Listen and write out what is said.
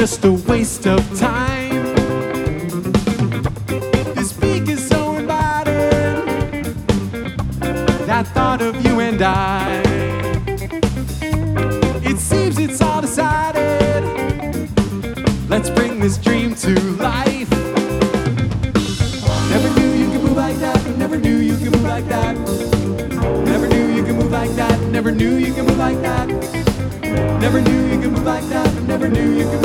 just a waste of time. This peak is so inviting, that thought of you and I. It seems it's all decided, let's bring this dream to life. Never knew you could move like that, never knew you could move like that. Never knew you could move like that, never knew you could move like that. Never knew you could move like that, never knew you could